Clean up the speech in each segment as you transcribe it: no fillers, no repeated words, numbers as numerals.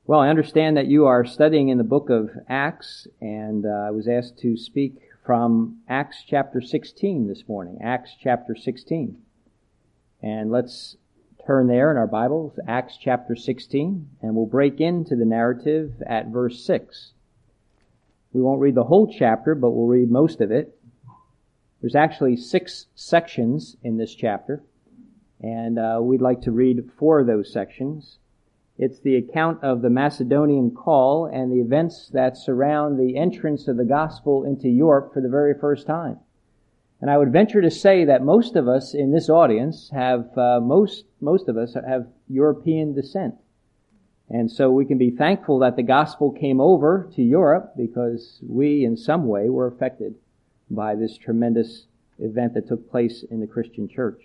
Well, I understand that you are studying in the book of Acts, and I was asked to speak from Acts chapter 16 this morning. Acts chapter 16. And let's turn there in our Bibles, Acts chapter 16, and we'll break into the narrative at verse 6. We won't read the whole chapter, but we'll read most of it. There's actually 6 sections in this chapter, and we'd like to read 4 of those sections. It's the account of the Macedonian call and the events that surround the entrance of the gospel into Europe for the very first time. And I would venture to say that most of us in this audience have, most of us have European descent. And so we can be thankful that the gospel came over to Europe because we in some way were affected by this tremendous event that took place in the Christian church.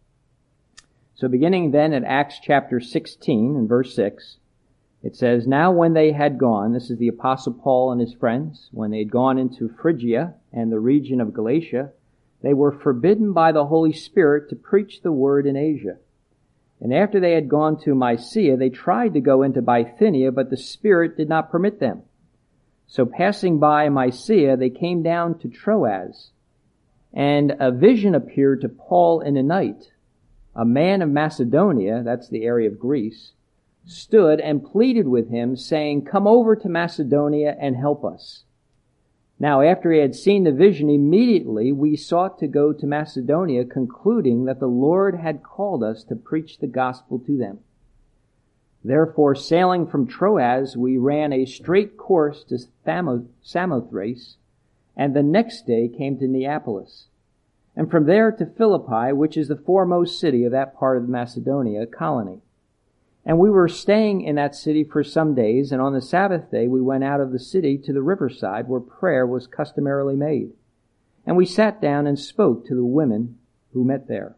So beginning then at Acts chapter 16 and verse 6, it says, "Now when they had gone," this is the Apostle Paul and his friends, "when they had gone into Phrygia and the region of Galatia, they were forbidden by the Holy Spirit to preach the word in Asia. And after they had gone to Mysia, they tried to go into Bithynia, but the Spirit did not permit them. So passing by Mysia, they came down to Troas, and a vision appeared to Paul in the night. A man of Macedonia," that's the area of Greece, "stood and pleaded with him, saying, 'Come over to Macedonia and help us.' Now after he had seen the vision, immediately we sought to go to Macedonia, concluding that the Lord had called us to preach the gospel to them. Therefore, sailing from Troas, we ran a straight course to Samothrace, and the next day came to Neapolis. And from there to Philippi, which is the foremost city of that part of Macedonia, a colony. And we were staying in that city for some days, and on the Sabbath day we went out of the city to the riverside where prayer was customarily made. And we sat down and spoke to the women who met there.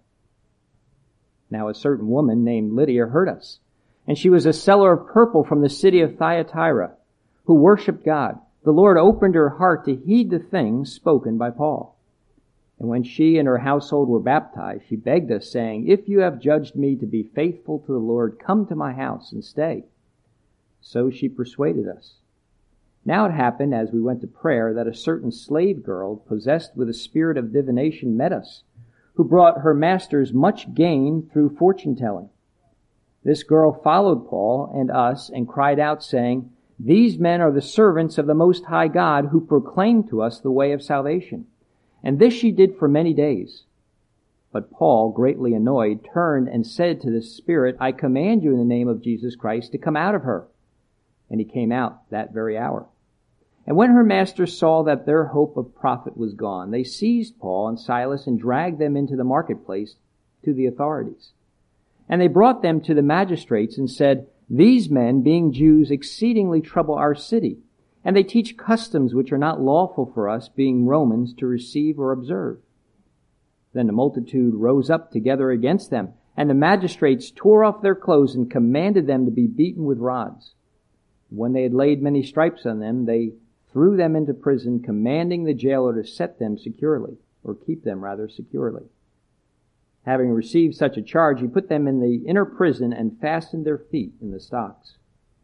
Now a certain woman named Lydia heard us, and she was a seller of purple from the city of Thyatira, who worshipped God. The Lord opened her heart to heed the things spoken by Paul. And when she and her household were baptized, she begged us, saying, 'If you have judged me to be faithful to the Lord, come to my house and stay.' So she persuaded us. Now it happened, as we went to prayer, that a certain slave girl, possessed with a spirit of divination, met us, who brought her masters much gain through fortune-telling. This girl followed Paul and us and cried out, saying, 'These men are the servants of the Most High God, who proclaim to us the way of salvation.' And this she did for many days. But Paul, greatly annoyed, turned and said to the spirit, 'I command you in the name of Jesus Christ to come out of her.' And he came out that very hour. And when her masters saw that their hope of profit was gone, they seized Paul and Silas and dragged them into the marketplace to the authorities. And they brought them to the magistrates and said, 'These men, being Jews, exceedingly trouble our city, and they teach customs which are not lawful for us, being Romans, to receive or observe.' Then the multitude rose up together against them, and the magistrates tore off their clothes and commanded them to be beaten with rods. When they had laid many stripes on them, they threw them into prison, commanding the jailer to set them securely, or keep them rather securely. Having received such a charge, he put them in the inner prison and fastened their feet in the stocks.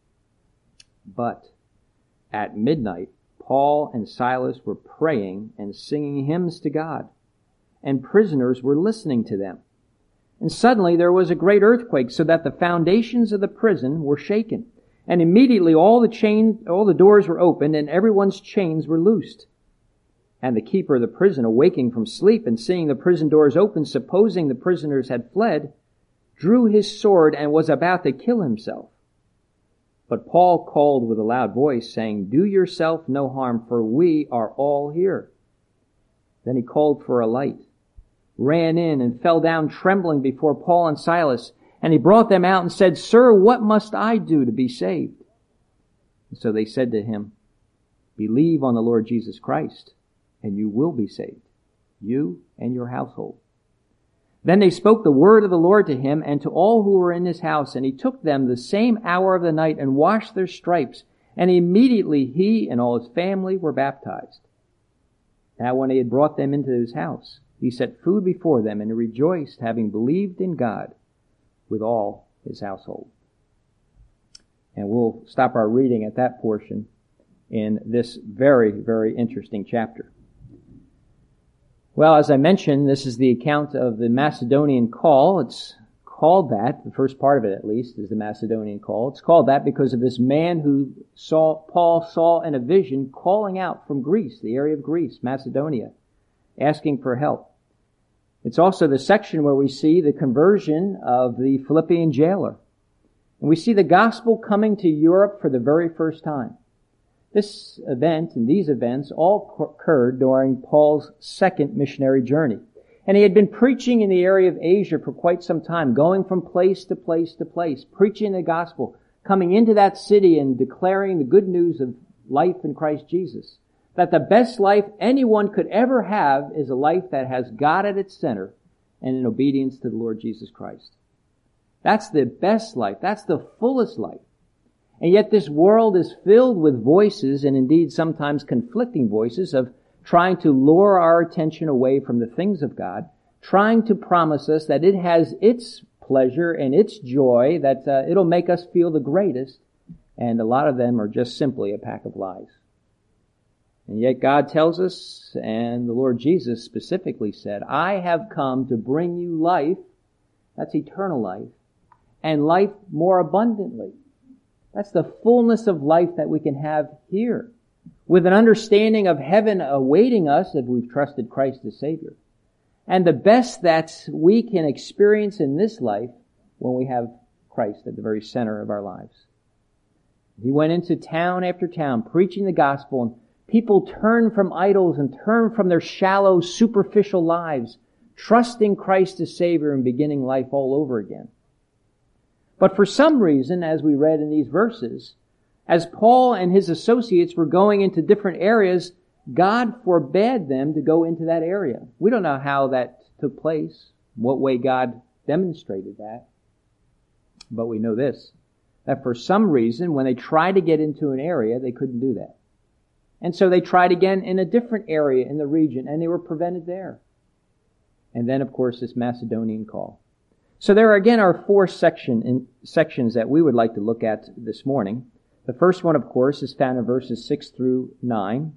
But at midnight, Paul and Silas were praying and singing hymns to God, and prisoners were listening to them. And suddenly there was a great earthquake, so that the foundations of the prison were shaken. And immediately all the doors were opened, and everyone's chains were loosed. And the keeper of the prison, awaking from sleep and seeing the prison doors open, supposing the prisoners had fled, drew his sword and was about to kill himself. But Paul called with a loud voice, saying, 'Do yourself no harm, for we are all here.' Then he called for a light, ran in, and fell down trembling before Paul and Silas. And he brought them out and said, 'Sir, what must I do to be saved?' And so they said to him, 'Believe on the Lord Jesus Christ, and you will be saved, you and your household.' Then they spoke the word of the Lord to him and to all who were in his house, and he took them the same hour of the night and washed their stripes, and immediately he and all his family were baptized. Now when he had brought them into his house, he set food before them, and he rejoiced, having believed in God, with all his household." And we'll stop our reading at that portion in this very, very interesting chapter. Well, as I mentioned, this is the account of the Macedonian call. It's called that, the first part of it at least, is the Macedonian call. It's called that because of this man who Paul saw in a vision calling out from Greece, the area of Greece, Macedonia, asking for help. It's also the section where we see the conversion of the Philippian jailer. And we see the gospel coming to Europe for the very first time. This event and these events all occurred during Paul's second missionary journey. And he had been preaching in the area of Asia for quite some time, going from place to place to place, preaching the gospel, coming into that city and declaring the good news of life in Christ Jesus. That the best life anyone could ever have is a life that has God at its center and in obedience to the Lord Jesus Christ. That's the best life. That's the fullest life. And yet this world is filled with voices, and indeed sometimes conflicting voices, of trying to lure our attention away from the things of God, trying to promise us that it has its pleasure and its joy, that it'll make us feel the greatest, and a lot of them are just simply a pack of lies. And yet God tells us, and the Lord Jesus specifically said, I have come to bring you life, that's eternal life, and life more abundantly. That's the fullness of life that we can have here, with an understanding of heaven awaiting us if we've trusted Christ as Savior. And the best that we can experience in this life when we have Christ at the very center of our lives. He went into town after town preaching the gospel, and people turned from idols and turned from their shallow, superficial lives, trusting Christ as Savior and beginning life all over again. But for some reason, as we read in these verses, as Paul and his associates were going into different areas, God forbade them to go into that area. We don't know how that took place, what way God demonstrated that. But we know this, that for some reason, when they tried to get into an area, they couldn't do that. And so they tried again in a different area in the region, and they were prevented there. And then, of course, this Macedonian call. So there again are four sections that we would like to look at this morning. The first one, of course, is found in verses 6 through 10,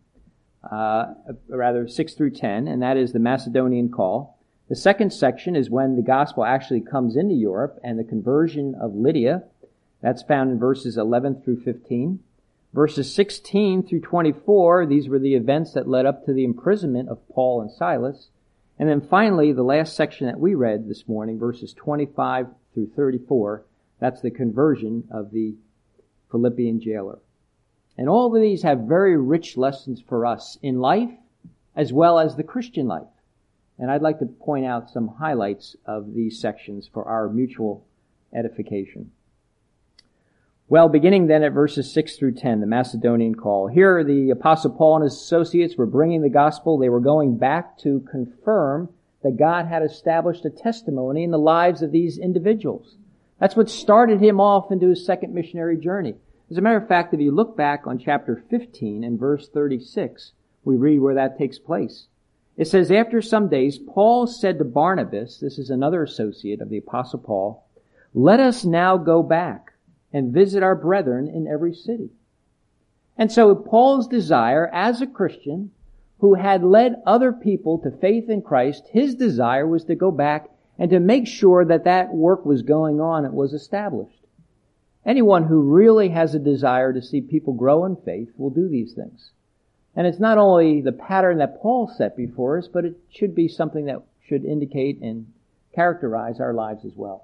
and that is the Macedonian call. The second section is when the gospel actually comes into Europe and the conversion of Lydia. That's found in verses 11 through 15. Verses 16 through 24, these were the events that led up to the imprisonment of Paul and Silas. And then finally, the last section that we read this morning, verses 25 through 34, that's the conversion of the Philippian jailer. And all of these have very rich lessons for us in life as well as the Christian life. And I'd like to point out some highlights of these sections for our mutual edification. Well, beginning then at verses 6 through 10, the Macedonian call. Here the Apostle Paul and his associates were bringing the gospel. They were going back to confirm that God had established a testimony in the lives of these individuals. That's what started him off into his second missionary journey. As a matter of fact, if you look back on chapter 15 and verse 36, we read where that takes place. It says, after some days, Paul said to Barnabas, this is another associate of the Apostle Paul, let us now go back and visit our brethren in every city. And so Paul's desire as a Christian who had led other people to faith in Christ, his desire was to go back and to make sure that that work was going on and was established. Anyone who really has a desire to see people grow in faith will do these things. And it's not only the pattern that Paul set before us, but it should be something that should indicate and characterize our lives as well.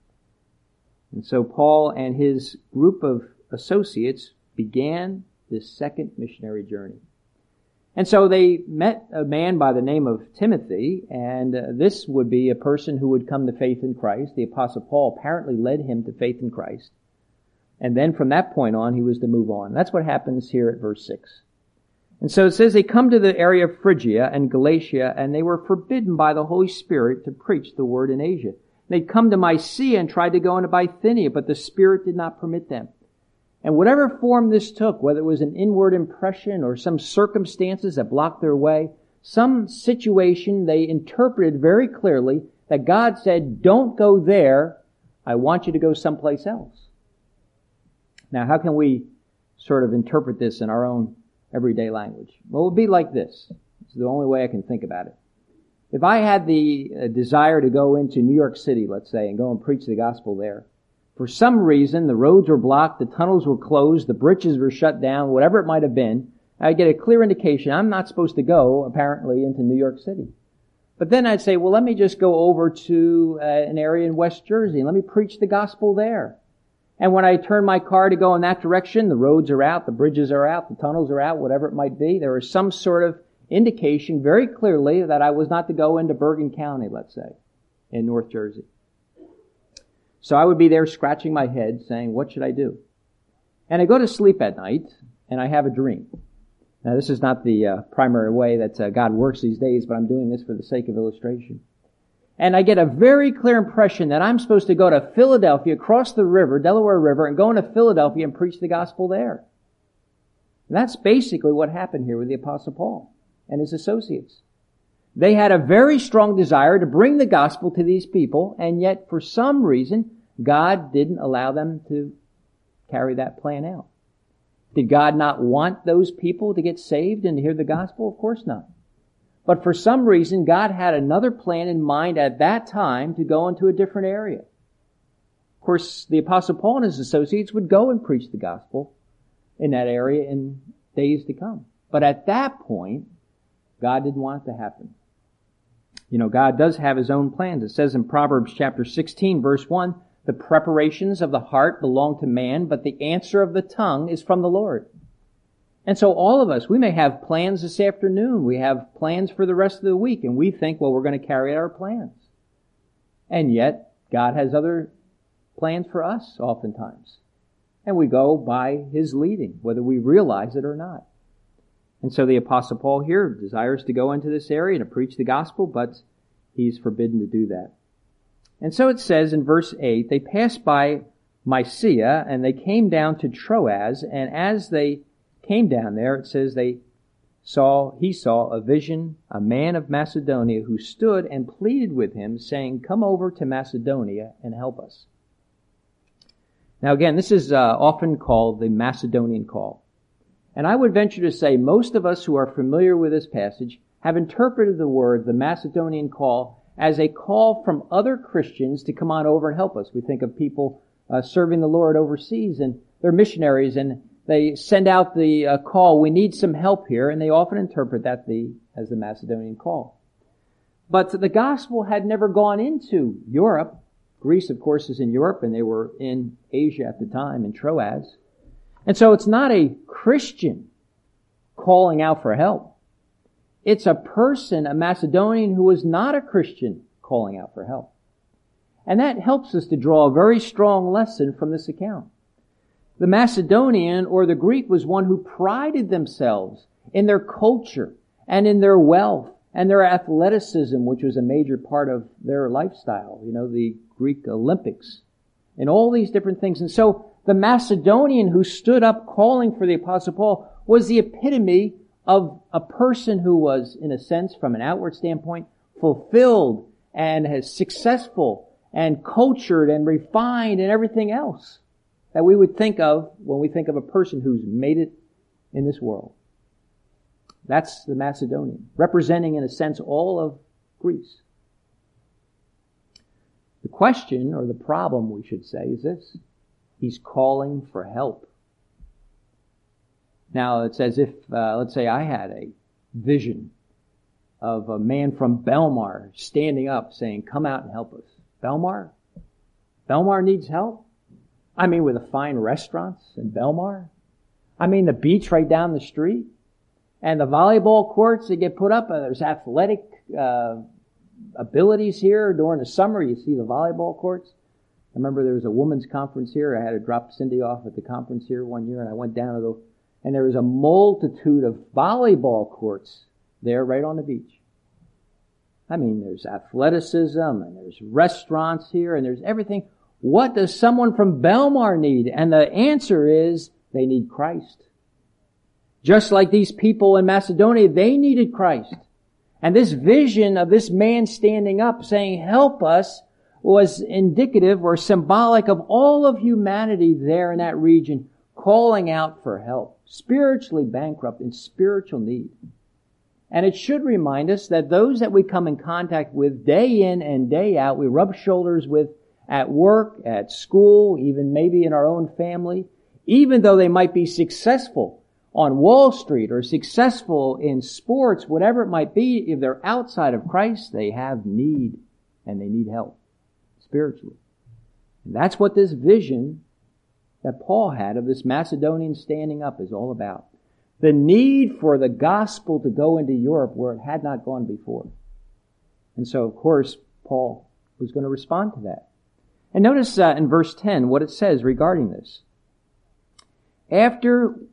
And so Paul and his group of associates began this second missionary journey. And so they met a man by the name of Timothy, and this would be a person who would come to faith in Christ. The Apostle Paul apparently led him to faith in Christ. And then from that point on, he was to move on. That's what happens here at verse 6. And so it says they come to the area of Phrygia and Galatia, and they were forbidden by the Holy Spirit to preach the word in Asia. They'd come to Mysia and tried to go into Bithynia, but the Spirit did not permit them. And whatever form this took, whether it was an inward impression or some circumstances that blocked their way, some situation they interpreted very clearly that God said, don't go there, I want you to go someplace else. Now, how can we sort of interpret this in our own everyday language? Well, it would be like this. It's the only way I can think about it. If I had the desire to go into New York City, let's say, and go and preach the gospel there, for some reason the roads were blocked, the tunnels were closed, the bridges were shut down, whatever it might have been, I'd get a clear indication I'm not supposed to go, apparently, into New York City. But then I'd say, well, let me just go over to an area in West Jersey and let me preach the gospel there. And when I turn my car to go in that direction, the roads are out, the bridges are out, the tunnels are out, whatever it might be. There was some sort of indication very clearly that I was not to go into Bergen County, let's say, in North Jersey. So I would be there scratching my head saying, what should I do? And I go to sleep at night and I have a dream. Now this is not the primary way that God works these days, but I'm doing this for the sake of illustration. And I get a very clear impression that I'm supposed to go to Philadelphia, cross the river, Delaware River, and go into Philadelphia and preach the gospel there. And that's basically what happened here with the Apostle Paul and his associates. They had a very strong desire to bring the gospel to these people, and yet for some reason, God didn't allow them to carry that plan out. Did God not want those people to get saved and to hear the gospel? Of course not. But for some reason, God had another plan in mind at that time to go into a different area. Of course, the Apostle Paul and his associates would go and preach the gospel in that area in days to come. But at that point, God didn't want it to happen. You know, God does have His own plans. It says in Proverbs chapter 16, verse 1, the preparations of the heart belong to man, but the answer of the tongue is from the Lord. And so all of us, we may have plans this afternoon. We have plans for the rest of the week, and we think, well, we're going to carry out our plans. And yet, God has other plans for us oftentimes. And we go by His leading, whether we realize it or not. And so the Apostle Paul here desires to go into this area and to preach the gospel, but he's forbidden to do that. And so it says in verse 8, they passed by Mysia and they came down to Troas, and as they came down there, it says he saw a vision, a man of Macedonia who stood and pleaded with him, saying, come over to Macedonia and help us. Now again, this is often called the Macedonian call. And I would venture to say most of us who are familiar with this passage have interpreted the word, the Macedonian call, as a call from other Christians to come on over and help us. We think of people serving the Lord overseas, and they're missionaries, and they send out the call, we need some help here, and they often interpret that as the Macedonian call. But the gospel had never gone into Europe. Greece, of course, is in Europe, and they were in Asia at the time, in Troas. And so it's not a Christian calling out for help. It's a person, a Macedonian who was not a Christian, calling out for help. And that helps us to draw a very strong lesson from this account. The Macedonian or the Greek was one who prided themselves in their culture and in their wealth and their athleticism, which was a major part of their lifestyle. You know, the Greek Olympics and all these different things. And so the Macedonian who stood up calling for the Apostle Paul was the epitome of a person who was, in a sense, from an outward standpoint, fulfilled and successful and cultured and refined and everything else that we would think of when we think of a person who's made it in this world. That's the Macedonian, representing, in a sense, all of Greece. The question, or the problem, we should say, is this. He's calling for help. Now, it's as if, let's say I had a vision of a man from Belmar standing up saying, come out and help us. Belmar? Belmar needs help? I mean, with the fine restaurants in Belmar? I mean, the beach right down the street? And the volleyball courts that get put up? There's athletic abilities here. During the summer, you see the volleyball courts. I remember there was a women's conference here. I had to drop Cindy off at the conference here one year, and I went down to and there was a multitude of volleyball courts there right on the beach. I mean, there's athleticism, and there's restaurants here, and there's everything. What does someone from Belmar need? And the answer is, they need Christ. Just like these people in Macedonia, they needed Christ. And this vision of this man standing up saying, help us, was indicative or symbolic of all of humanity there in that region calling out for help, spiritually bankrupt, in spiritual need. And it should remind us that those that we come in contact with day in and day out, we rub shoulders with at work, at school, even maybe in our own family, even though they might be successful on Wall Street or successful in sports, whatever it might be, if they're outside of Christ, they have need and they need help spiritually. And that's what this vision that Paul had of this Macedonian standing up is all about. The need for the gospel to go into Europe where it had not gone before. And so, of course, Paul was going to respond to that. And notice in verse 10 what it says regarding this. After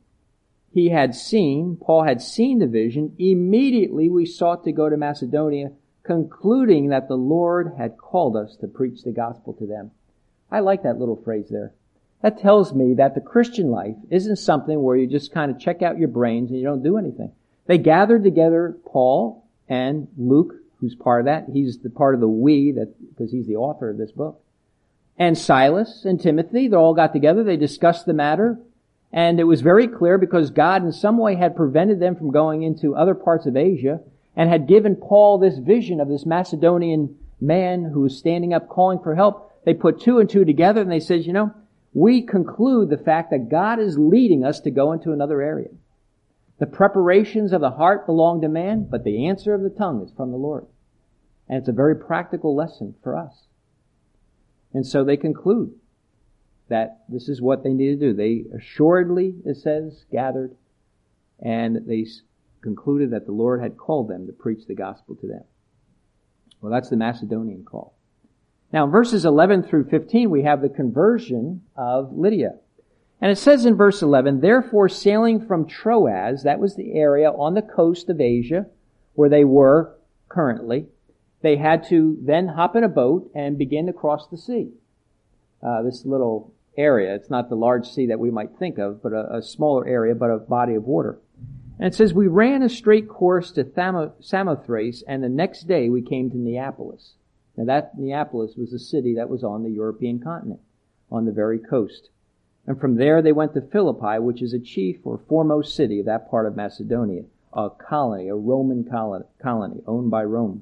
Paul had seen the vision, immediately we sought to go to Macedonia, concluding that the Lord had called us to preach the gospel to them. I like that little phrase there. That tells me that the Christian life isn't something where you just kind of check out your brains and you don't do anything. They gathered together, Paul and Luke, who's part of that. He's the part of the we, because he's the author of this book. And Silas and Timothy, they all got together. They discussed the matter. And it was very clear because God in some way had prevented them from going into other parts of Asia and had given Paul this vision of this Macedonian man who was standing up calling for help. They put two and two together and they said, we conclude the fact that God is leading us to go into another area. The preparations of the heart belong to man, but the answer of the tongue is from the Lord. And it's a very practical lesson for us. And so they conclude that this is what they need to do. They assuredly, it says, gathered, and they concluded that the Lord had called them to preach the gospel to them. Well, that's the Macedonian call. Now, in verses 11 through 15, we have the conversion of Lydia. And it says in verse 11, therefore sailing from Troas, that was the area on the coast of Asia where they were currently, they had to then hop in a boat and begin to cross the sea. This little area, it's not the large sea that we might think of, but a smaller area, but a body of water. And it says, we ran a straight course to Samothrace, and the next day we came to Neapolis. Now that Neapolis was a city that was on the European continent, on the very coast. And from there they went to Philippi, which is a chief or foremost city of that part of Macedonia, a colony, a Roman colony owned by Rome.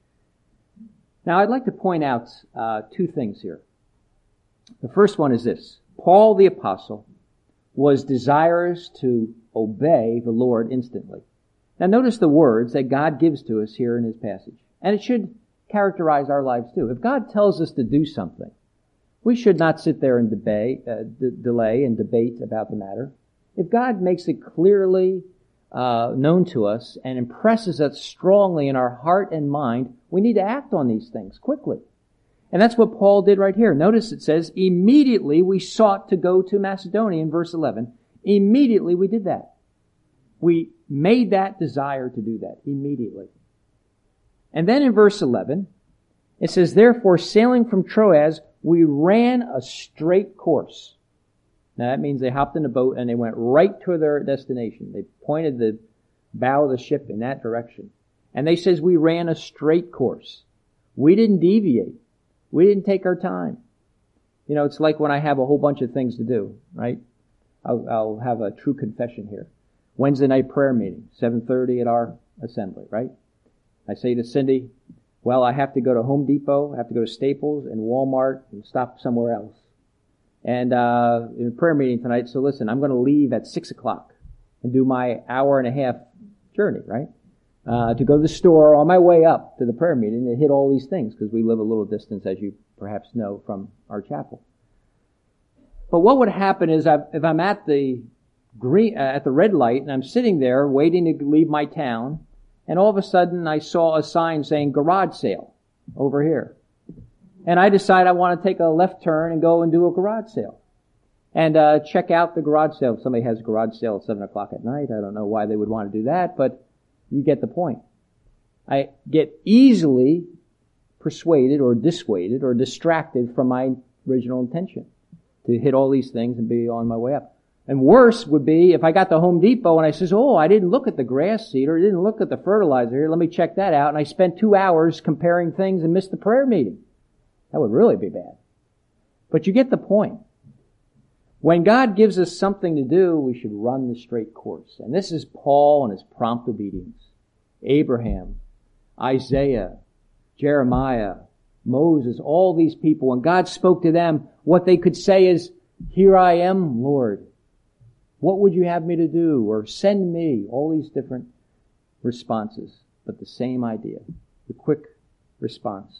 Now I'd like to point out two things here. The first one is this. Paul the apostle was desirous to obey the Lord instantly. Now notice the words that God gives to us here in his passage. And it should characterize our lives too. If God tells us to do something, we should not sit there and delay and debate about the matter. If God makes it clearly known to us and impresses us strongly in our heart and mind, we need to act on these things quickly. And that's what Paul did right here. Notice it says, immediately we sought to go to Macedonia in verse 11. Immediately we did that. We made that desire to do that immediately. And then in verse 11, it says, therefore sailing from Troas, we ran a straight course. Now that means they hopped in a boat and they went right to their destination. They pointed the bow of the ship in that direction. And they says we ran a straight course. We didn't deviate. We didn't take our time. It's like when I have a whole bunch of things to do, right? I'll have a true confession here. Wednesday night prayer meeting, 7:30 at our assembly, right? I say to Cindy, well, I have to go to Home Depot, I have to go to Staples and Walmart and stop somewhere else. And in a prayer meeting tonight, so listen, I'm going to leave at 6 o'clock and do my hour and a half journey, right? To go to the store on my way up to the prayer meeting to hit all these things because we live a little distance, as you perhaps know, from our chapel. But what would happen is if I'm at the red light and I'm sitting there waiting to leave my town, and all of a sudden I saw a sign saying garage sale over here. And I decide I want to take a left turn and go and do a garage sale. And check out the garage sale. If somebody has a garage sale at 7 o'clock at night, I don't know why they would want to do that, but you get the point. I get easily persuaded or dissuaded or distracted from my original intention to hit all these things and be on my way up. And worse would be if I got to Home Depot and I says, I didn't look at the grass seed or I didn't look at the fertilizer here. Let me check that out. And I spent 2 hours comparing things and missed the prayer meeting. That would really be bad. But you get the point. When God gives us something to do, we should run the straight course. And this is Paul and his prompt obedience. Abraham, Isaiah, Jeremiah, Moses, all these people, when God spoke to them, what they could say is, "Here I am, Lord. What would you have me to do?" Or "Send me." All these different responses, but the same idea, the quick response.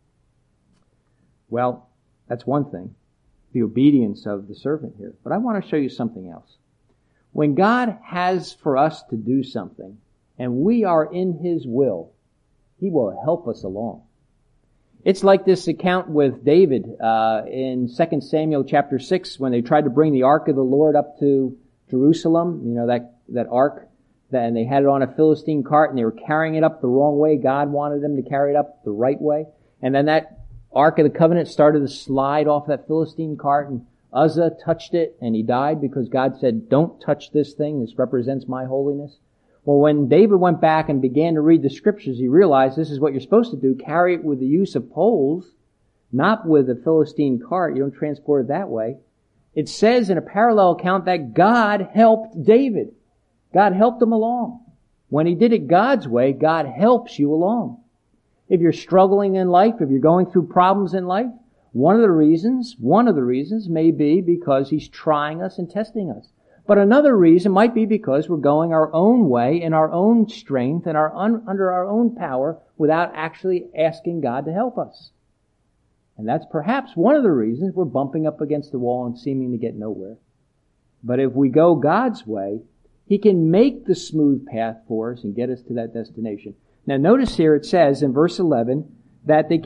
Well, that's one thing, the obedience of the servant here. But I want to show you something else. When God has for us to do something, and we are in His will, He will help us along. It's like this account with David in 2 Samuel chapter 6 when they tried to bring the ark of the Lord up to Jerusalem, you know, that ark, and they had it on a Philistine cart and they were carrying it up the wrong way. God wanted them to carry it up the right way. And then that Ark of the Covenant started to slide off that Philistine cart, and Uzzah touched it and he died because God said, "Don't touch this thing. This represents my holiness." Well, when David went back and began to read the scriptures, he realized this is what you're supposed to do. Carry it with the use of poles, not with a Philistine cart. You don't transport it that way. It says in a parallel account that God helped David. God helped him along. When he did it God's way, God helps you along. If you're struggling in life, if you're going through problems in life, one of the reasons may be because He's trying us and testing us. But another reason might be because we're going our own way in our own strength and under our own power without actually asking God to help us. And that's perhaps one of the reasons we're bumping up against the wall and seeming to get nowhere. But if we go God's way, He can make the smooth path for us and get us to that destination. Now notice here it says in verse 11 that they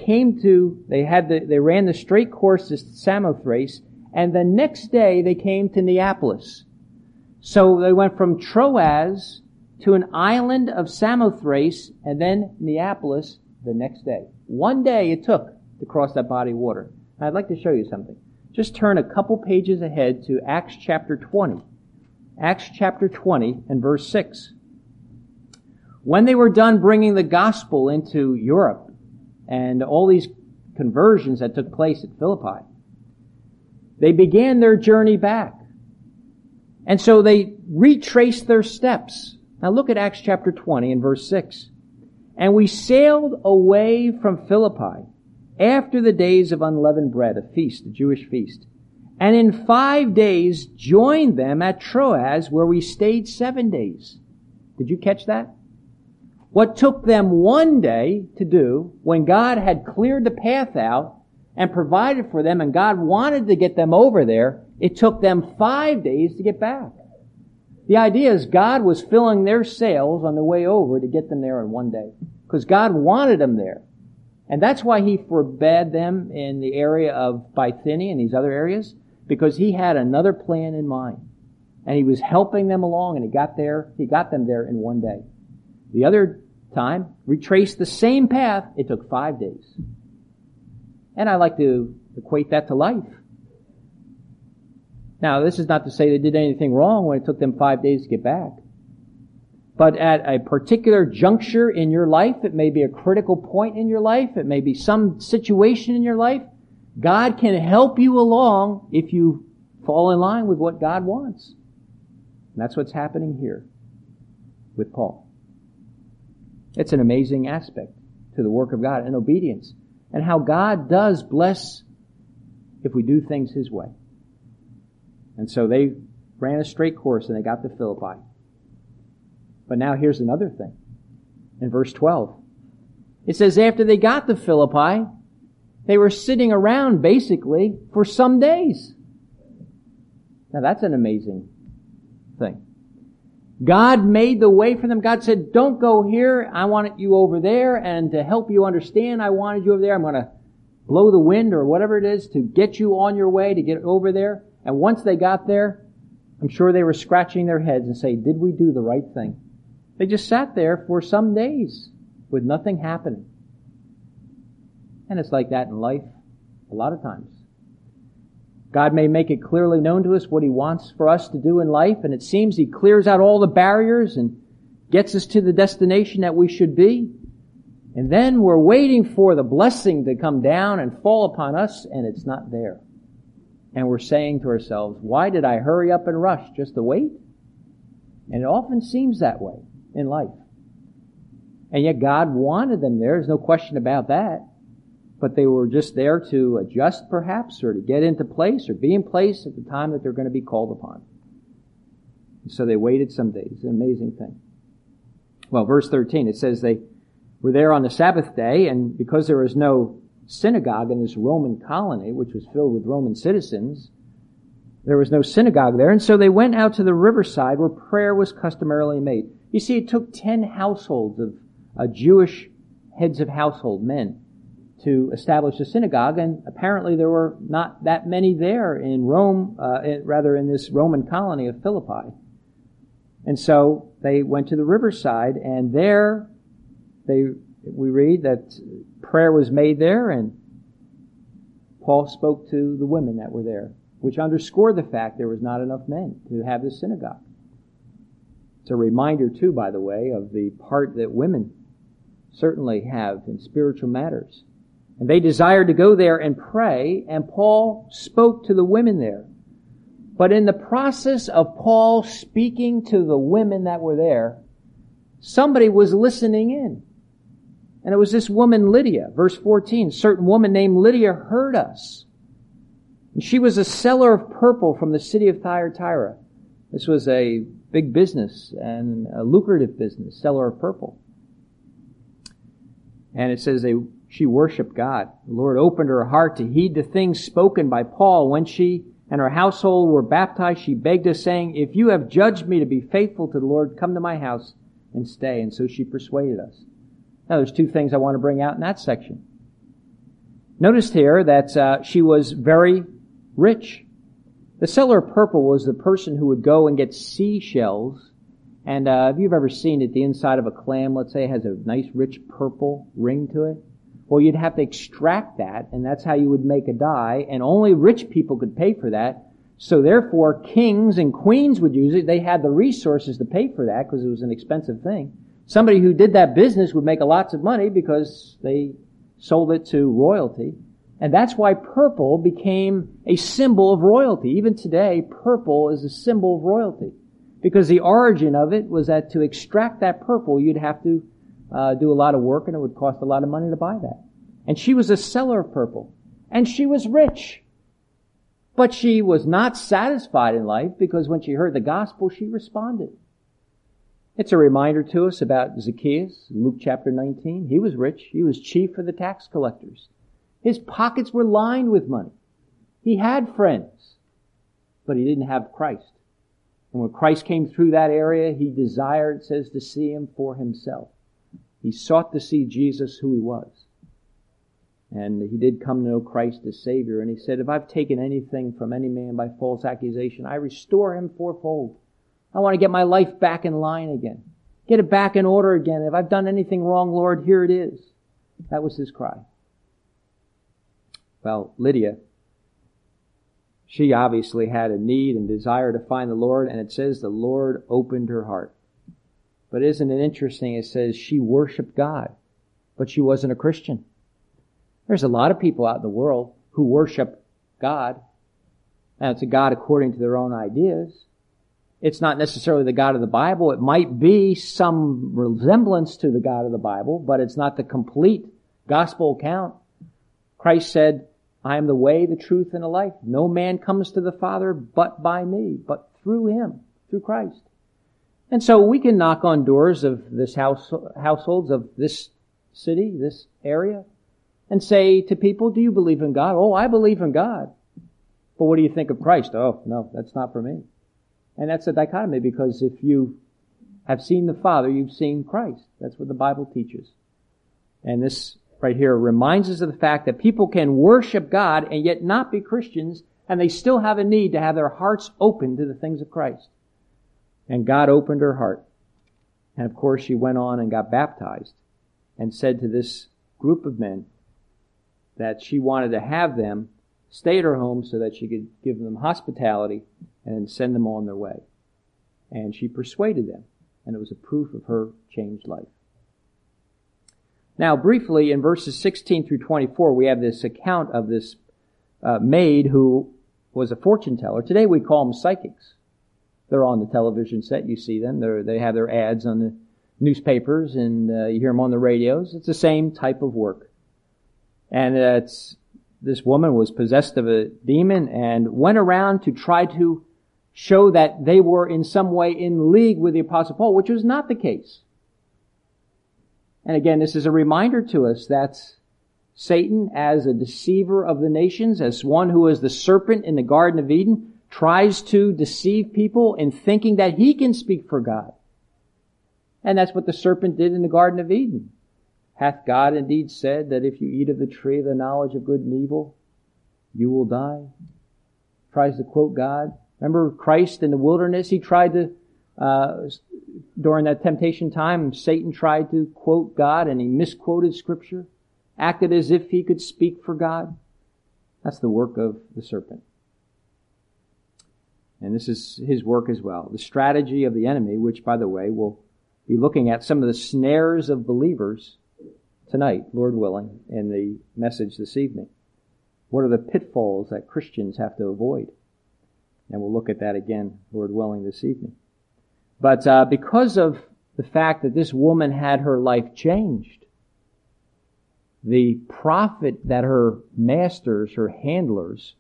ran the straight course to Samothrace, and the next day they came to Neapolis. So they went from Troas to an island of Samothrace and then Neapolis the next day. One day it took to cross that body of water. Now, I'd like to show you something. Just turn a couple pages ahead to Acts chapter 20. Acts chapter 20 and verse 6. When they were done bringing the gospel into Europe and all these conversions that took place at Philippi, they began their journey back. And so they retraced their steps. Now look at Acts chapter 20 and verse 6. And we sailed away from Philippi after the days of unleavened bread, a feast, a Jewish feast. And in 5 days joined them at Troas, where we stayed 7 days. Did you catch that? What took them 1 day to do, when God had cleared the path out and provided for them, and God wanted to get them over there, it took them 5 days to get back. The idea is God was filling their sails on the way over to get them there in 1 day, because God wanted them there. And that's why He forbade them in the area of Bithynia and these other areas, because He had another plan in mind. And He was helping them along, and He got them there in 1 day. The other time, retraced the same path, it took 5 days. And I like to equate that to life. Now, this is not to say they did anything wrong when it took them 5 days to get back. But at a particular juncture in your life, it may be a critical point in your life, it may be some situation in your life, God can help you along if you fall in line with what God wants. And that's what's happening here with Paul. It's an amazing aspect to the work of God and obedience, and how God does bless if we do things His way. And so they ran a straight course and they got to Philippi. But now here's another thing. In verse 12, it says after they got to Philippi, they were sitting around basically for some days. Now that's an amazing thing. God made the way for them. God said, "Don't go here. I wanted you over there. And to help you understand, I wanted you over there. I'm going to blow the wind or whatever it is to get you on your way to get over there." And once they got there, I'm sure they were scratching their heads and saying, "Did we do the right thing?" They just sat there for some days with nothing happening. And it's like that in life a lot of times. God may make it clearly known to us what He wants for us to do in life, and it seems He clears out all the barriers and gets us to the destination that we should be. And then we're waiting for the blessing to come down and fall upon us, and it's not there. And we're saying to ourselves, why did I hurry up and rush just to wait? And it often seems that way in life. And yet God wanted them there. There's no question about that. But they were just there to adjust perhaps, or to get into place, or be in place at the time that they're going to be called upon. And so they waited some days. An amazing thing. Well, verse 13, it says they were there on the Sabbath day, and because there was no synagogue in this Roman colony, which was filled with Roman citizens, there was no synagogue there, and so they went out to the riverside where prayer was customarily made. You see, it took 10 households of Jewish heads of household, men, to establish a synagogue, and apparently there were not that many there in Rome, in this Roman colony of Philippi. And so they went to the riverside, and there we read that prayer was made there, and Paul spoke to the women that were there, which underscored the fact there was not enough men to have this synagogue. It's a reminder, too, by the way, of the part that women certainly have in spiritual matters. And they desired to go there and pray, and Paul spoke to the women there. But in the process of Paul speaking to the women that were there, somebody was listening in. And it was this woman Lydia. Verse 14, a certain woman named Lydia heard us. And she was a seller of purple from the city of Thyatira. This was a big business and a lucrative business, seller of purple. And it says she worshiped God. The Lord opened her heart to heed the things spoken by Paul. When she and her household were baptized, she begged us, saying, if you have judged me to be faithful to the Lord, come to my house and stay. And so she persuaded us. Now, there's two things I want to bring out in that section. Notice here that she was very rich. The seller of purple was the person who would go and get seashells. And if you've ever seen it, the inside of a clam, let's say, has a nice rich purple ring to it. Well, you'd have to extract that, and that's how you would make a dye, and only rich people could pay for that. So therefore, kings and queens would use it. They had the resources to pay for that because it was an expensive thing. Somebody who did that business would make lots of money because they sold it to royalty. And that's why purple became a symbol of royalty. Even today, purple is a symbol of royalty. Because the origin of it was that to extract that purple, you'd have to do a lot of work, and it would cost a lot of money to buy that. And she was a seller of purple. And she was rich. But she was not satisfied in life, because when she heard the gospel, she responded. It's a reminder to us about Zacchaeus, Luke chapter 19. He was rich. He was chief of the tax collectors. His pockets were lined with money. He had friends, but he didn't have Christ. And when Christ came through that area, he desired, it says, to see him for himself. He sought to see Jesus who he was. And he did come to know Christ as Savior. And he said, if I've taken anything from any man by false accusation, I restore him fourfold. I want to get my life back in line again. Get it back in order again. If I've done anything wrong, Lord, here it is. That was his cry. Well, Lydia, she obviously had a need and desire to find the Lord, and it says the Lord opened her heart. But isn't it interesting? It says she worshiped God, but she wasn't a Christian. There's a lot of people out in the world who worship God. Now, it's a God according to their own ideas. It's not necessarily the God of the Bible. It might be some resemblance to the God of the Bible, but it's not the complete gospel account. Christ said, I am the way, the truth, and the life. No man comes to the Father but by me, but through him, through Christ. And so we can knock on doors of this households of this city, this area, and say to people, do you believe in God? Oh, I believe in God. But what do you think of Christ? Oh, no, that's not for me. And that's a dichotomy, because if you have seen the Father, you've seen Christ. That's what the Bible teaches. And this right here reminds us of the fact that people can worship God and yet not be Christians, and they still have a need to have their hearts open to the things of Christ. And God opened her heart. And of course she went on and got baptized and said to this group of men that she wanted to have them stay at her home so that she could give them hospitality and send them on their way. And she persuaded them, and it was a proof of her changed life. Now, briefly, in verses 16 through 24, we have this account of this maid who was a fortune teller. Today we call them psychics. They're on the television set. You see them. They have their ads on the newspapers, and you hear them on the radios. It's the same type of work. And this woman was possessed of a demon and went around to try to show that they were in some way in league with the Apostle Paul, which was not the case. And again, this is a reminder to us that Satan, as a deceiver of the nations, as one who is the serpent in the Garden of Eden, tries to deceive people in thinking that he can speak for God. And that's what the serpent did in the Garden of Eden. Hath God indeed said that if you eat of the tree of the knowledge of good and evil, you will die? Tries to quote God. Remember Christ in the wilderness? He tried to, during that temptation time, Satan tried to quote God and he misquoted Scripture, acted as if he could speak for God. That's the work of the serpent. And this is his work as well. The strategy of the enemy, which, by the way, we'll be looking at some of the snares of believers tonight, Lord willing, in the message this evening. What are the pitfalls that Christians have to avoid? And we'll look at that again, Lord willing, this evening. But because of the fact that this woman had her life changed, the profit that her masters, her handlers,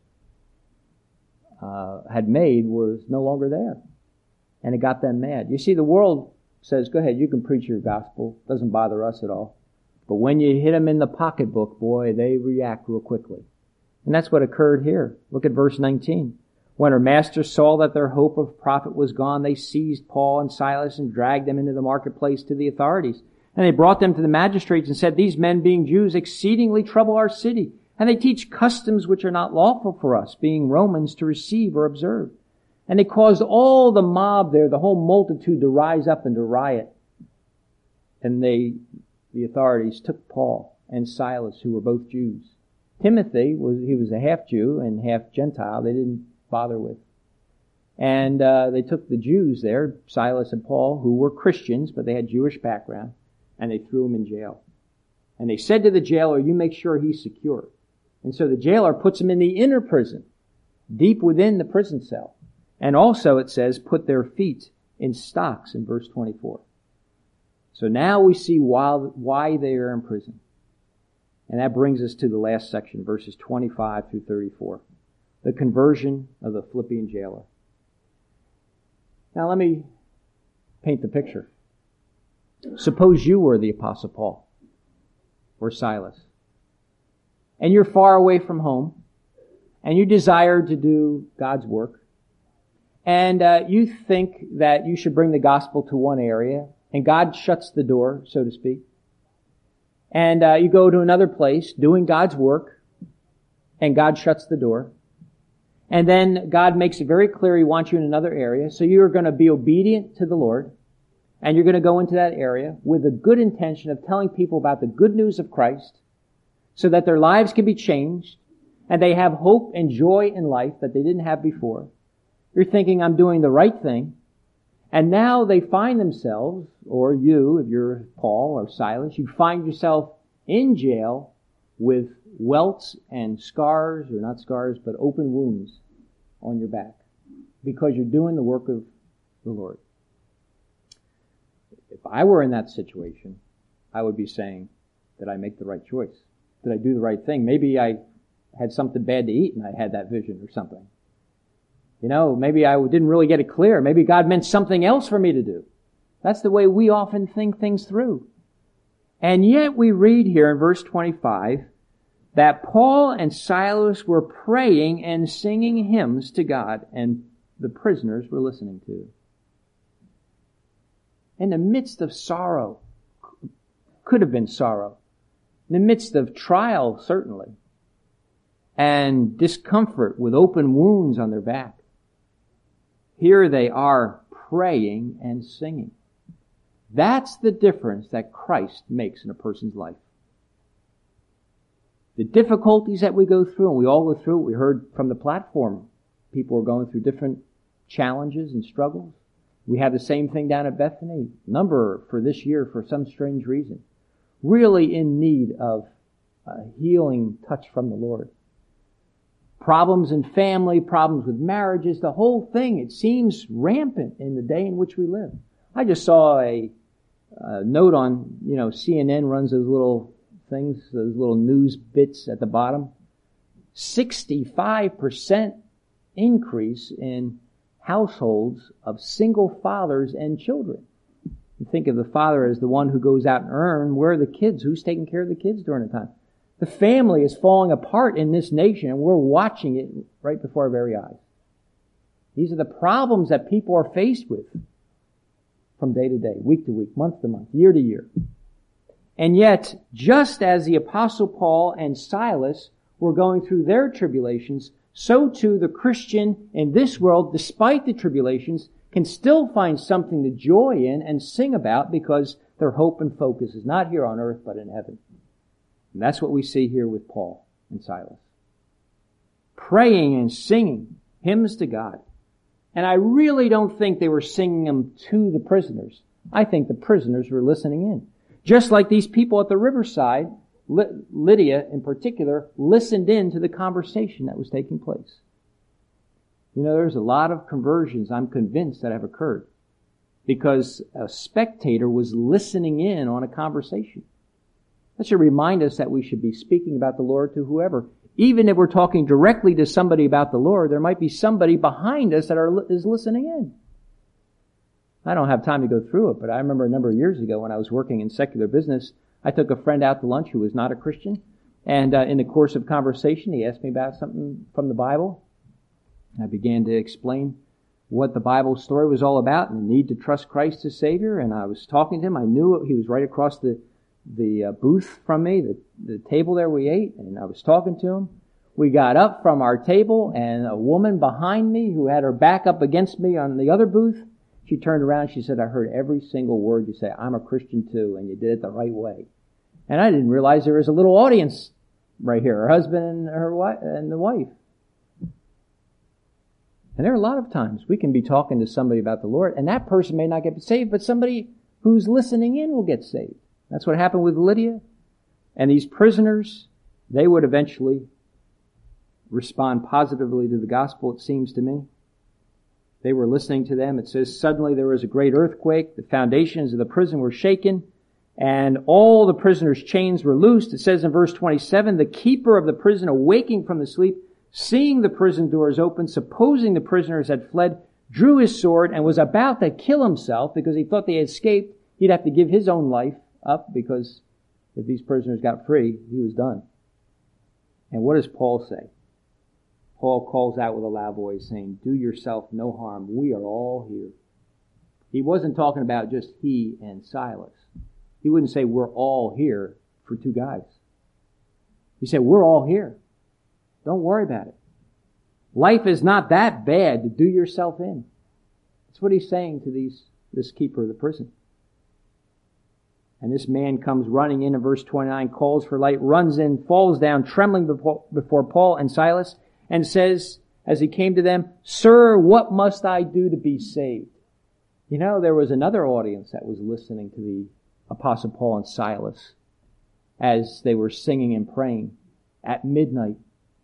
had made was no longer there. And it got them mad. You see, the world says, go ahead, you can preach your gospel. Doesn't bother us at all. But when you hit them in the pocketbook, boy, they react real quickly. And that's what occurred here. Look at verse 19. When her masters saw that their hope of profit was gone, they seized Paul and Silas and dragged them into the marketplace to the authorities. And they brought them to the magistrates and said, these men, being Jews, exceedingly trouble our city. And they teach customs which are not lawful for us, being Romans, to receive or observe. And they caused all the mob there, the whole multitude, to rise up and to riot. And the authorities took Paul and Silas, who were both Jews. Timothy, he was a half Jew and half Gentile. They didn't bother with. And they took the Jews there, Silas and Paul, who were Christians, but they had Jewish background, and they threw them in jail. And they said to the jailer, you make sure he's secure. And so the jailer puts him in the inner prison, deep within the prison cell. And also, it says, put their feet in stocks in verse 24. So now we see why they are in prison. And that brings us to the last section, verses 25 through 34. The conversion of the Philippian jailer. Now let me paint the picture. Suppose you were the Apostle Paul or Silas, and you're far away from home, and you desire to do God's work, and you think that you should bring the gospel to one area, and God shuts the door, so to speak, and you go to another place doing God's work, and God shuts the door. And then God makes it very clear He wants you in another area. So you're going to be obedient to the Lord. And you're going to go into that area with a good intention of telling people about the good news of Christ so that their lives can be changed and they have hope and joy in life that they didn't have before. You're thinking, I'm doing the right thing. And now they find themselves, or you, if you're Paul or Silas, you find yourself in jail with welts and scars, or not scars, but open wounds on your back because you're doing the work of the Lord. If I were in that situation, I would be saying, did I make the right choice? Did I do the right thing? Maybe I had something bad to eat and I had that vision or something. You know, maybe I didn't really get it clear. Maybe God meant something else for me to do. That's the way we often think things through. And yet we read here in verse 25 that Paul and Silas were praying and singing hymns to God, and the prisoners were listening to. In the midst of sorrow, could have been sorrow, in the midst of trial, certainly, and discomfort with open wounds on their back, here they are praying and singing. That's the difference that Christ makes in a person's life. The difficulties that we go through, and we all go through, we heard from the platform, people are going through different challenges and struggles. We have the same thing down at Bethany. Number for this year, for some strange reason, really in need of a healing touch from the Lord. problems in family, problems with marriages, the whole thing, it seems rampant in the day in which we live. I just saw a note on, CNN runs those little things, those little news bits at the bottom. 65% increase in households of single fathers and children. You think of the father as the one who goes out and earns. Where are the kids? Who's taking care of the kids during the time? The family is falling apart in this nation, and we're watching it right before our very eyes. These are the problems that people are faced with from day to day, week to week, month to month, year to year. And yet, just as the Apostle Paul and Silas were going through their tribulations, so too the Christian in this world, despite the tribulations, can still find something to joy in and sing about, because their hope and focus is not here on earth but in heaven. And that's what we see here with Paul and Silas. Praying and singing hymns to God. And I really don't think they were singing them to the prisoners. I think the prisoners were listening in. Just like these people at the riverside, Lydia in particular, listened in to the conversation that was taking place. There's a lot of conversions, I'm convinced, that have occurred because a spectator was listening in on a conversation. That should remind us that we should be speaking about the Lord to whoever. Even if we're talking directly to somebody about the Lord, there might be somebody behind us that is listening in. I don't have time to go through it, but I remember a number of years ago when I was working in secular business, I took a friend out to lunch who was not a Christian, and in the course of conversation, he asked me about something from the Bible. I began to explain what the Bible story was all about and the need to trust Christ as Savior, and I was talking to him. I knew he was right across the booth from me, the table there we ate, and I was talking to him. We got up from our table, and a woman behind me who had her back up against me on the other booth, she turned around and she said, "I heard every single word you say. I'm a Christian too, and you did it the right way." And I didn't realize there was a little audience right here, her husband and her wife and the wife. And there are a lot of times we can be talking to somebody about the Lord, and that person may not get saved, but somebody who's listening in will get saved. That's what happened with Lydia. And these prisoners, they would eventually respond positively to the gospel, it seems to me. They were listening to them. It says, suddenly there was a great earthquake. The foundations of the prison were shaken, and all the prisoners' chains were loosed. It says in verse 27, the keeper of the prison, awaking from the sleep, seeing the prison doors open, supposing the prisoners had fled, drew his sword and was about to kill himself because he thought they had escaped. He'd have to give his own life up because if these prisoners got free, he was done. And what does Paul say? Paul calls out with a loud voice saying, do yourself no harm. We are all here. He wasn't talking about just he and Silas. He wouldn't say we're all here for two guys. He said we're all here. Don't worry about it. Life is not that bad to do yourself in. That's what he's saying to this keeper of the prison. And this man comes running in verse 29, calls for light, runs in, falls down, trembling before Paul and Silas, and says, as he came to them, Sir, what must I do to be saved? There was another audience that was listening to the Apostle Paul and Silas as they were singing and praying at midnight.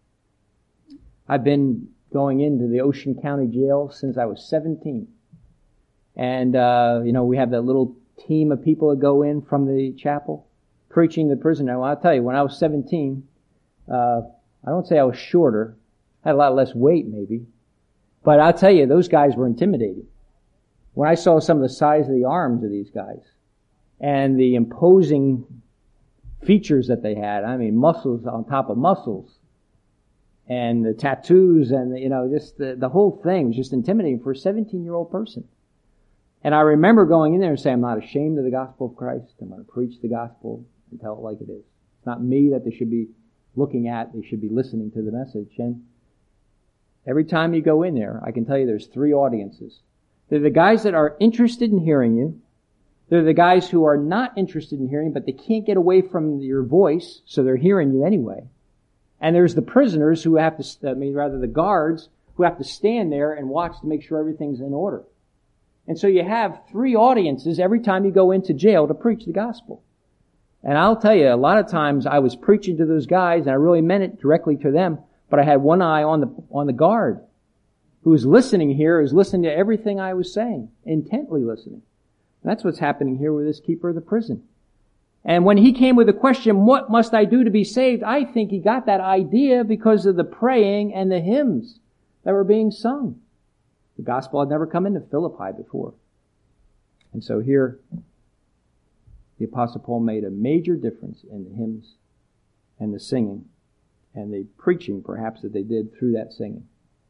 I've been going into the Ocean County Jail since I was 17. And, we have that little team of people that go in from the chapel preaching to the prison. Now, I'll tell you, when I was 17, I don't say I was shorter. I had a lot less weight, maybe. But I'll tell you, those guys were intimidating. When I saw some of the size of the arms of these guys and the imposing features that they had, muscles on top of muscles, and the tattoos and, just the whole thing was just intimidating for a 17-year-old person. And I remember going in there and saying, I'm not ashamed of the gospel of Christ. I'm going to preach the gospel and tell it like it is. It's not me that they should be looking at. They should be listening to the message. And every time you go in there, I can tell you there's three audiences. They're the guys that are interested in hearing you. They're the guys who are not interested in hearing, but they can't get away from your voice, so they're hearing you anyway. And there's the prisoners who have to, the guards who have to stand there and watch to make sure everything's in order. And so you have three audiences every time you go into jail to preach the gospel. And I'll tell you, a lot of times I was preaching to those guys and I really meant it directly to them, But I had one eye on the guard who was listening here, who's listening to everything I was saying, intently listening. And that's what's happening here with this keeper of the prison. And when he came with the question, what must I do to be saved? I think he got that idea because of the praying and the hymns that were being sung. The gospel had never come into Philippi before. And so here, the Apostle Paul made a major difference in the hymns and the singing and the preaching, perhaps, that they did through that singing.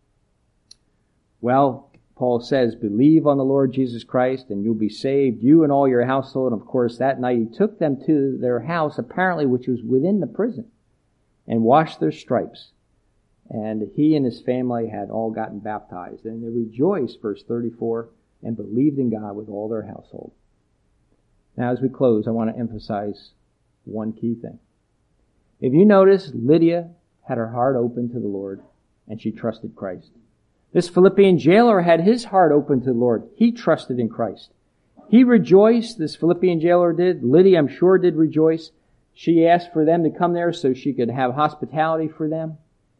Well, Paul says, believe on the Lord Jesus Christ and you'll be saved, you and all your household. And of course, that night he took them to their house, apparently which was within the prison, and washed their stripes. And he and his family had all gotten baptized. And they rejoiced, verse 34, and believed in God with all their household. Now, as we close, I want to emphasize one key thing. If you notice, Lydia had her heart open to the Lord, and she trusted Christ. This Philippian jailer had his heart open to the Lord. He trusted in Christ. He rejoiced, this Philippian jailer did. Lydia, I'm sure, did rejoice. She asked for them to come there so she could have hospitality for them.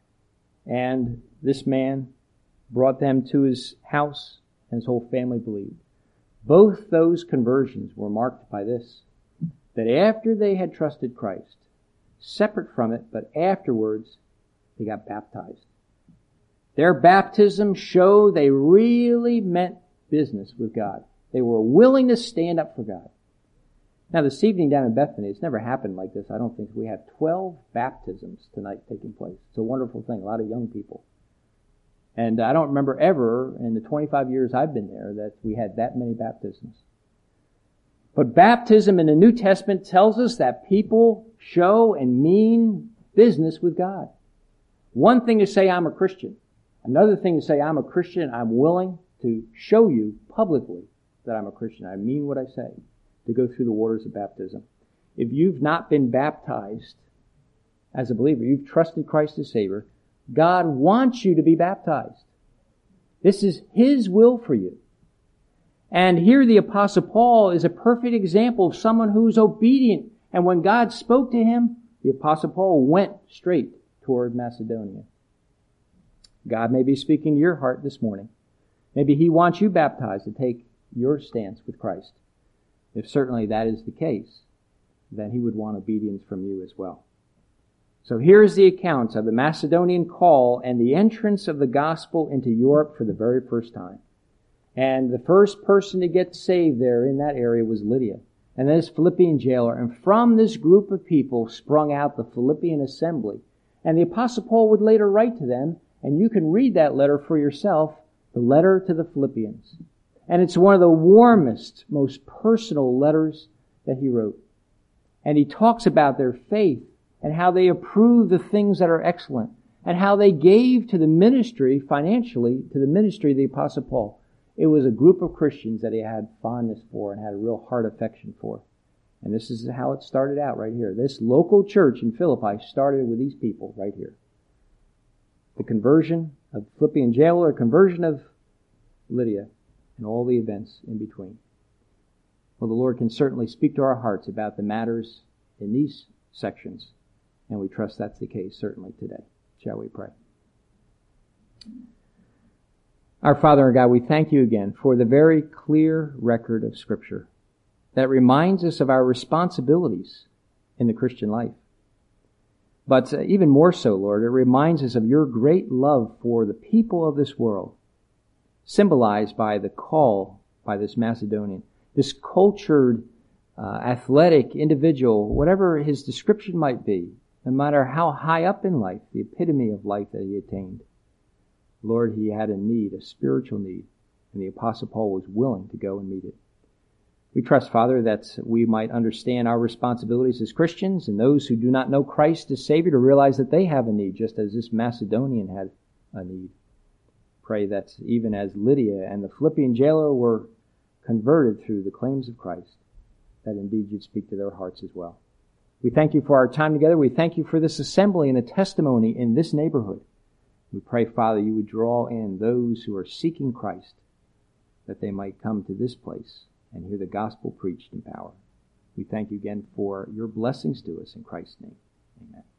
And this man brought them to his house, and his whole family believed. Both those conversions were marked by this, that after they had trusted Christ, separate from it, but afterwards, they got baptized. Their baptism showed they really meant business with God. They were willing to stand up for God. Now, this evening down in Bethany, it's never happened like this. I don't think we have 12 baptisms tonight taking place. It's a wonderful thing. A lot of young people. And I don't remember ever in the 25 years I've been there that we had that many baptisms. But baptism in the New Testament tells us that people show and mean business with God. One thing to say I'm a Christian. Another thing to say I'm a Christian, I'm willing to show you publicly that I'm a Christian. I mean what I say, to go through the waters of baptism. If you've not been baptized as a believer, you've trusted Christ as Savior, God wants you to be baptized. This is His will for you. And here the Apostle Paul is a perfect example of someone who's obedient. And when God spoke to him, the Apostle Paul went straight toward Macedonia. God may be speaking to your heart this morning. Maybe He wants you baptized to take your stance with Christ. If certainly that is the case, then He would want obedience from you as well. So here's the account of the Macedonian call and the entrance of the gospel into Europe for the very first time. And the first person to get saved there in that area was Lydia. And this Philippian jailer. And from this group of people sprung out the Philippian assembly. And the Apostle Paul would later write to them, and you can read that letter for yourself, the letter to the Philippians. And it's one of the warmest, most personal letters that he wrote. And he talks about their faith and how they approve the things that are excellent and how they gave to the ministry financially, to the ministry of the Apostle Paul. It was a group of Christians that he had fondness for and had a real heart affection for. And this is how it started out right here. This local church in Philippi started with these people right here. The conversion of the Philippian jailer, conversion of Lydia, and all the events in between. Well, the Lord can certainly speak to our hearts about the matters in these sections, and we trust that's the case certainly today. Shall we pray? Our Father and God, we thank you again for the very clear record of Scripture that reminds us of our responsibilities in the Christian life. But even more so, Lord, it reminds us of your great love for the people of this world, symbolized by the call by this Macedonian, this cultured, athletic individual, whatever his description might be, no matter how high up in life, the epitome of life that he attained. Lord, he had a need, a spiritual need, and the Apostle Paul was willing to go and meet it. We trust, Father, that we might understand our responsibilities as Christians and those who do not know Christ as Savior to realize that they have a need, just as this Macedonian had a need. Pray that even as Lydia and the Philippian jailer were converted through the claims of Christ, that indeed you'd speak to their hearts as well. We thank you for our time together. We thank you for this assembly and a testimony in this neighborhood. We pray, Father, you would draw in those who are seeking Christ, that they might come to this place and hear the gospel preached in power. We thank you again for your blessings to us in Christ's name. Amen.